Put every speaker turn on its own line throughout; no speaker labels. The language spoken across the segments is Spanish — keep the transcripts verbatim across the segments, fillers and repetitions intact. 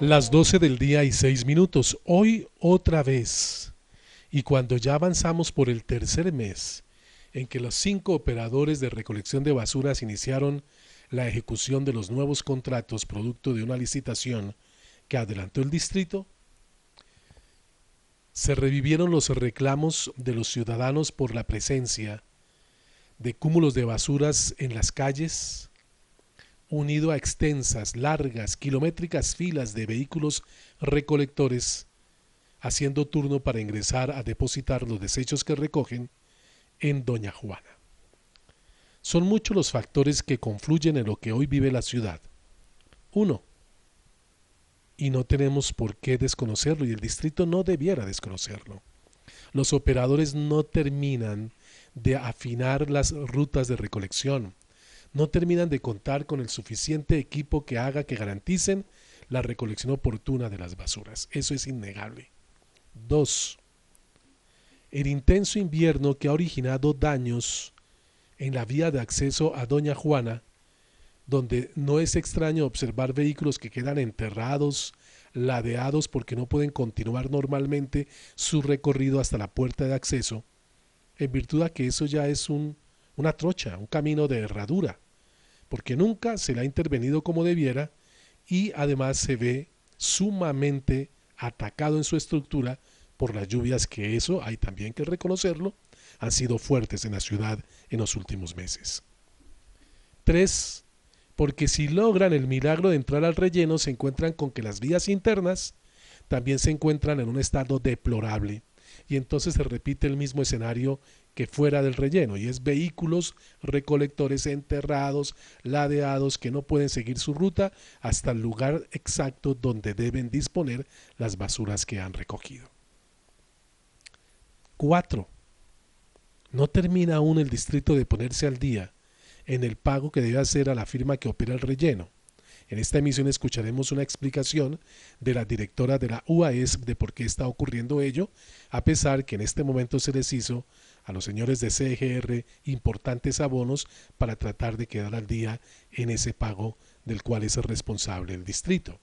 Las doce del día y seis minutos, hoy otra vez. Y cuando ya avanzamos por el tercer mes, en que los cinco operadores de recolección de basuras iniciaron la ejecución de los nuevos contratos producto de una licitación que adelantó el distrito, se revivieron los reclamos de los ciudadanos por la presencia de cúmulos de basuras en las calles, unido a extensas, largas, kilométricas filas de vehículos recolectores haciendo turno para ingresar a depositar los desechos que recogen en Doña Juana. Son muchos los factores que confluyen en lo que hoy vive la ciudad. Uno, y no tenemos por qué desconocerlo, y el distrito no debiera desconocerlo. Los operadores no terminan de afinar las rutas de recolección, no terminan de contar con el suficiente equipo que haga que garanticen la recolección oportuna de las basuras. Eso es innegable. Dos, el intenso invierno que ha originado daños en la vía de acceso a Doña Juana, donde no es extraño observar vehículos que quedan enterrados, ladeados porque no pueden continuar normalmente su recorrido hasta la puerta de acceso, en virtud de que eso ya es un, una trocha, un camino de herradura, porque nunca se le ha intervenido como debiera y además se ve sumamente atacado en su estructura por las lluvias que, eso hay también que reconocerlo, han sido fuertes en la ciudad en los últimos meses. Tres, porque si logran el milagro de entrar al relleno, se encuentran con que las vías internas también se encuentran en un estado deplorable, y entonces se repite el mismo escenario que fuera del relleno, y es vehículos recolectores enterrados, ladeados, que no pueden seguir su ruta hasta el lugar exacto donde deben disponer las basuras que han recogido. Cuatro, no termina aún el distrito de ponerse al día en el pago que debe hacer a la firma que opera el relleno. En esta emisión escucharemos una explicación de la directora de la U A E S de por qué está ocurriendo ello, a pesar que en este momento se les hizo a los señores de C G R importantes abonos para tratar de quedar al día en ese pago del cual es el responsable el distrito.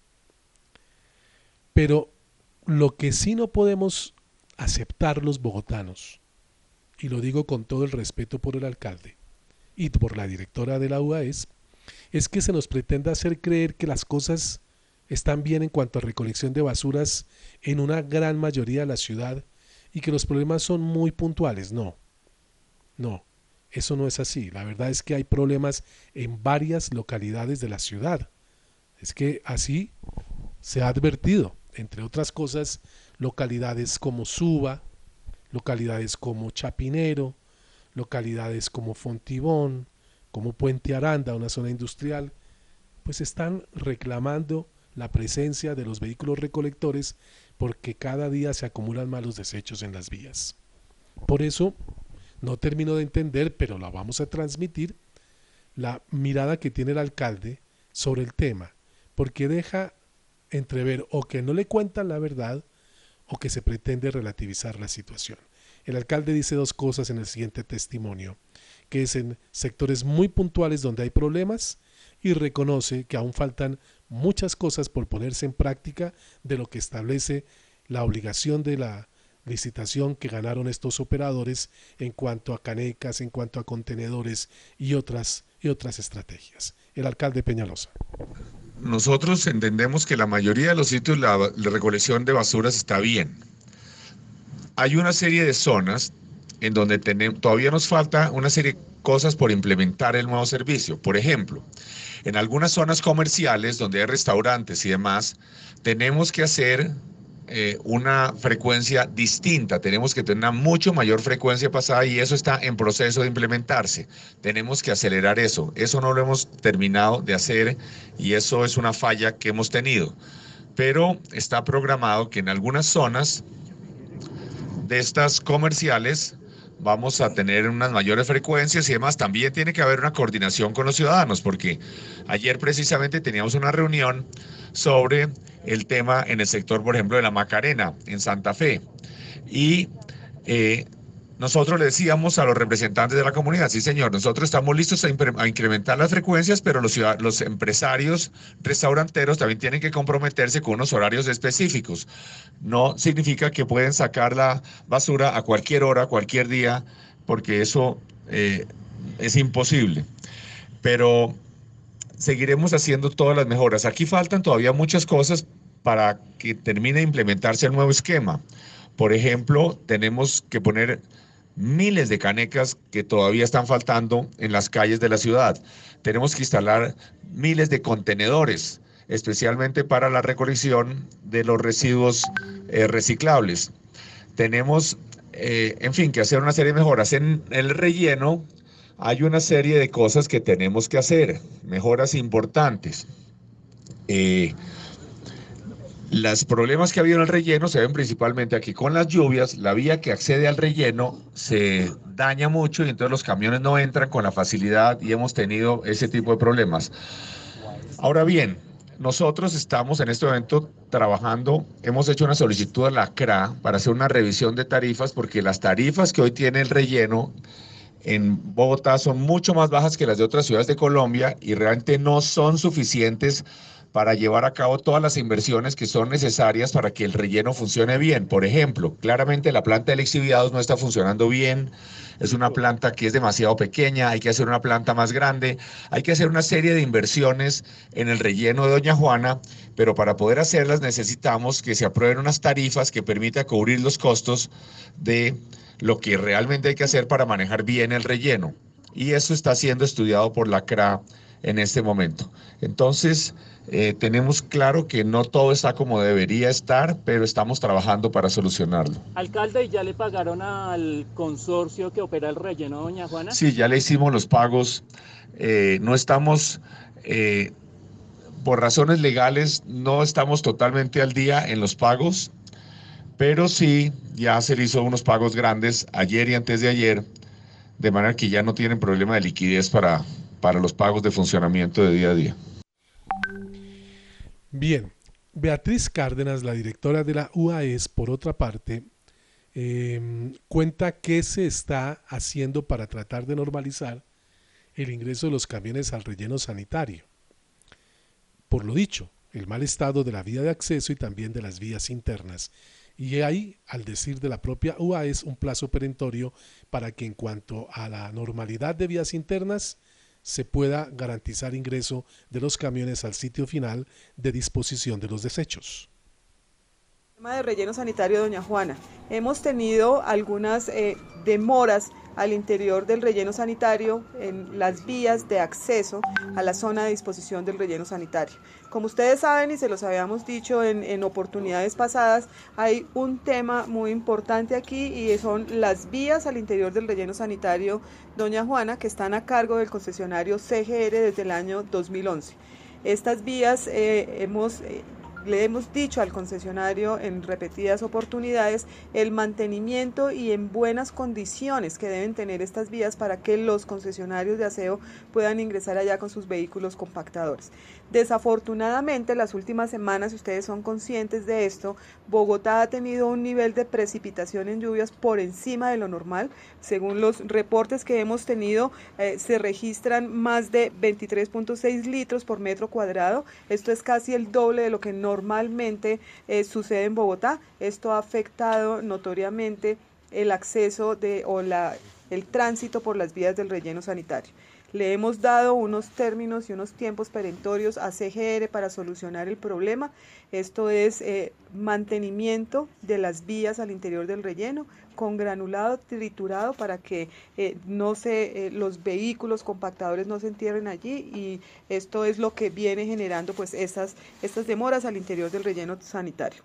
Pero lo que sí no podemos aceptar los bogotanos, y lo digo con todo el respeto por el alcalde y por la directora de la U A E S, es que se nos pretenda hacer creer que las cosas están bien en cuanto a recolección de basuras en una gran mayoría de la ciudad y que los problemas son muy puntuales. No, no, eso no es así. La verdad es que hay problemas en varias localidades de la ciudad. Es que así se ha advertido, entre otras cosas, localidades como Suba, localidades como Chapinero, localidades como Fontibón, como Puente Aranda, una zona industrial, pues están reclamando la presencia de los vehículos recolectores porque cada día se acumulan malos desechos en las vías. Por eso, no termino de entender, pero la vamos a transmitir, la mirada que tiene el alcalde sobre el tema, porque deja entrever o que no le cuentan la verdad o que se pretende relativizar la situación. El alcalde dice dos cosas en el siguiente testimonio, que es en sectores muy puntuales donde hay problemas y reconoce que aún faltan muchas cosas por ponerse en práctica de lo que establece la obligación de la licitación que ganaron estos operadores en cuanto a canecas, en cuanto a contenedores y otras, y otras estrategias. El alcalde Peñalosa.
Nosotros entendemos que la mayoría de los sitios la, la recolección de basuras está bien. Hay una serie de zonas en donde tenemos, todavía nos falta una serie de cosas por implementar el nuevo servicio. Por ejemplo, en algunas zonas comerciales donde hay restaurantes y demás, tenemos que hacer eh, una frecuencia distinta, tenemos que tener una mucho mayor frecuencia pasada y eso está en proceso de implementarse. Tenemos que acelerar eso, eso no lo hemos terminado de hacer y eso es una falla que hemos tenido. Pero está programado que en algunas zonas de estas comerciales vamos a tener unas mayores frecuencias y demás. También tiene que haber una coordinación con los ciudadanos, porque ayer precisamente teníamos una reunión sobre el tema en el sector, por ejemplo, de la Macarena, en Santa Fe, y eh, nosotros le decíamos a los representantes de la comunidad, sí señor, nosotros estamos listos a, a incrementar las frecuencias, pero los, los empresarios restauranteros también tienen que comprometerse con unos horarios específicos. No significa que pueden sacar la basura a cualquier hora, cualquier día, porque eso eh, es imposible. Pero seguiremos haciendo todas las mejoras. Aquí faltan todavía muchas cosas para que termine de implementarse el nuevo esquema. Por ejemplo, tenemos que poner miles de canecas que todavía están faltando en las calles de la ciudad. Tenemos que instalar miles de contenedores, especialmente para la recolección de los residuos eh, reciclables. Tenemos, eh, en fin, que hacer una serie de mejoras. En el relleno hay una serie de cosas que tenemos que hacer, mejoras importantes. Eh, Los problemas que ha habido en el relleno se ven principalmente aquí con las lluvias. La vía que accede al relleno se daña mucho y entonces los camiones no entran con la facilidad y hemos tenido ese tipo de problemas. Ahora bien, nosotros estamos en este momento trabajando, hemos hecho una solicitud a la C R A para hacer una revisión de tarifas porque las tarifas que hoy tiene el relleno en Bogotá son mucho más bajas que las de otras ciudades de Colombia y realmente no son suficientes para llevar a cabo todas las inversiones que son necesarias para que el relleno funcione bien. Por ejemplo, claramente la planta de lixiviados no está funcionando bien, es una planta que es demasiado pequeña, hay que hacer una planta más grande, hay que hacer una serie de inversiones en el relleno de Doña Juana, pero para poder hacerlas necesitamos que se aprueben unas tarifas que permitan cubrir los costos de lo que realmente hay que hacer para manejar bien el relleno. Y eso está siendo estudiado por la C R A en este momento. Entonces, eh, tenemos claro que no todo está como debería estar, pero estamos trabajando para solucionarlo.
Alcalde, ¿y ya le pagaron al consorcio que opera el relleno Doña Juana?
Sí, ya le hicimos los pagos. Eh, no estamos, eh, por razones legales, no estamos totalmente al día en los pagos, pero sí, ya se le hizo unos pagos grandes ayer y antes de ayer, de manera que ya no tienen problema de liquidez para, para los pagos de funcionamiento de día a día.
Bien, Beatriz Cárdenas, la directora de la U A E S, por otra parte, eh, cuenta qué se está haciendo para tratar de normalizar el ingreso de los camiones al relleno sanitario. Por lo dicho, el mal estado de la vía de acceso y también de las vías internas. Y hay, al decir de la propia U A E S, un plazo perentorio para que en cuanto a la normalidad de vías internas se pueda garantizar ingreso de los camiones al sitio final de disposición de los desechos.
El tema de relleno sanitario, Doña Juana, hemos tenido algunas eh, demoras al interior del relleno sanitario en las vías de acceso a la zona de disposición del relleno sanitario. Como ustedes saben y se los habíamos dicho en, en oportunidades pasadas, hay un tema muy importante aquí y son las vías al interior del relleno sanitario Doña Juana, que están a cargo del concesionario C G R desde el año dos mil once. Estas vías eh, hemos... Eh, Le hemos dicho al concesionario en repetidas oportunidades el mantenimiento y en buenas condiciones que deben tener estas vías para que los concesionarios de aseo puedan ingresar allá con sus vehículos compactadores. Desafortunadamente, las últimas semanas, ustedes son conscientes de esto, Bogotá ha tenido un nivel de precipitación en lluvias por encima de lo normal. Según los reportes que hemos tenido, eh, se registran más de veintitrés punto seis litros por metro cuadrado. Esto es casi el doble de lo que normalmente eh, sucede en Bogotá. Esto ha afectado notoriamente el acceso de, o la, el tránsito por las vías del relleno sanitario. Le hemos dado unos términos y unos tiempos perentorios a C G R para solucionar el problema. Esto es eh, mantenimiento de las vías al interior del relleno con granulado triturado para que eh, no se, eh, los vehículos compactadores no se entierren allí, y esto es lo que viene generando pues estas, estas demoras al interior del relleno sanitario.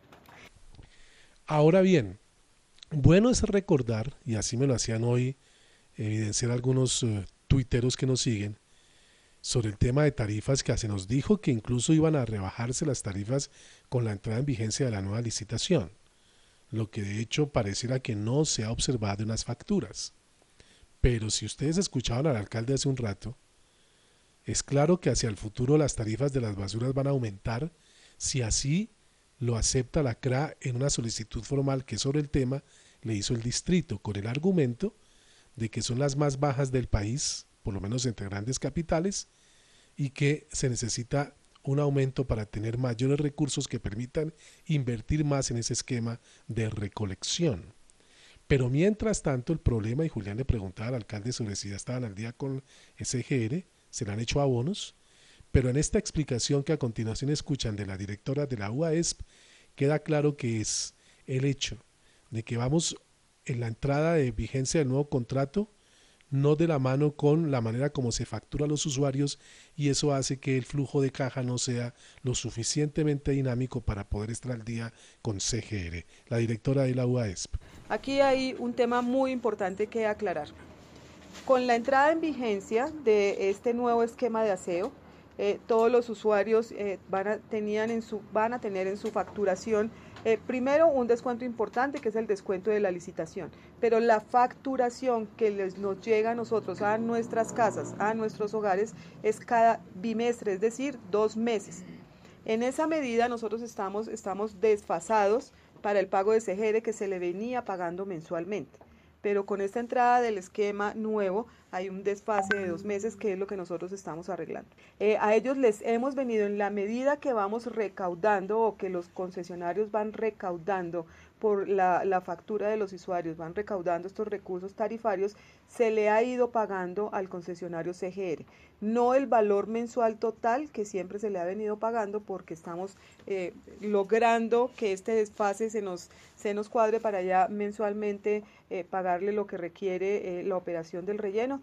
Ahora bien, bueno es recordar, y así me lo hacían hoy evidenciar algunos uh, tuiteros que nos siguen, sobre el tema de tarifas, que se nos dijo que incluso iban a rebajarse las tarifas con la entrada en vigencia de la nueva licitación, lo que de hecho pareciera que no se ha observado en las facturas. Pero si ustedes escuchaban al alcalde hace un rato, es claro que hacia el futuro las tarifas de las basuras van a aumentar si así lo acepta la C R A en una solicitud formal que sobre el tema le hizo el distrito con el argumento de que son las más bajas del país, por lo menos entre grandes capitales, y que se necesita un aumento para tener mayores recursos que permitan invertir más en ese esquema de recolección. Pero mientras tanto el problema, y Julián le preguntaba al alcalde sobre si ya estaban al día con S G R, se le han hecho abonos, pero en esta explicación que a continuación escuchan de la directora de la U A E S P, queda claro que es el hecho de que vamos en la entrada de vigencia del nuevo contrato, no de la mano con la manera como se factura a los usuarios, y eso hace que el flujo de caja no sea lo suficientemente dinámico para poder estar al día con C G R. La directora de la U A E S P.
Aquí hay un tema muy importante que aclarar. Con la entrada en vigencia de este nuevo esquema de aseo, eh, todos los usuarios eh, van, a, tenían en su, van a tener en su facturación Eh, primero, un descuento importante que es el descuento de la licitación, pero la facturación que les, nos llega a nosotros, a nuestras casas, a nuestros hogares, es cada bimestre, es decir, dos meses. En esa medida nosotros estamos, estamos desfasados para el pago de C G R que se le venía pagando mensualmente. Pero con esta entrada del esquema nuevo hay un desfase de dos meses que es lo que nosotros estamos arreglando. Eh, a ellos les hemos venido en la medida que vamos recaudando o que los concesionarios van recaudando por la, la factura de los usuarios, van recaudando estos recursos tarifarios, se le ha ido pagando al concesionario C G R. No el valor mensual total que siempre se le ha venido pagando porque estamos eh, logrando que este desfase se nos, se nos cuadre para ya mensualmente eh, pagarle lo que requiere eh, la operación del relleno.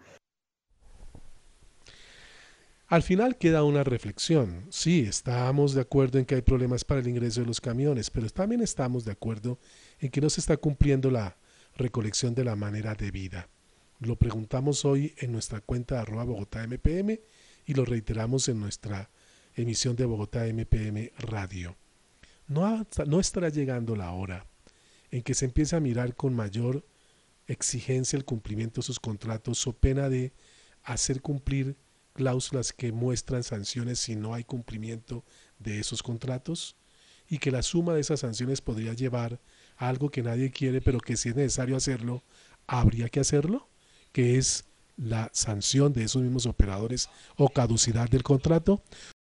Al final queda una reflexión. Sí, estamos de acuerdo en que hay problemas para el ingreso de los camiones, pero también estamos de acuerdo en que no se está cumpliendo la recolección de la manera debida. Lo preguntamos hoy en nuestra cuenta de arroba Bogotá M P M y lo reiteramos en nuestra emisión de Bogotá M P M Radio. No, ha, no estará llegando la hora en que se empiece a mirar con mayor exigencia el cumplimiento de sus contratos, so pena de hacer cumplir cláusulas que muestran sanciones si no hay cumplimiento de esos contratos, y que la suma de esas sanciones podría llevar a algo que nadie quiere, pero que si es necesario hacerlo, habría que hacerlo, que es la sanción de esos mismos operadores o caducidad del contrato.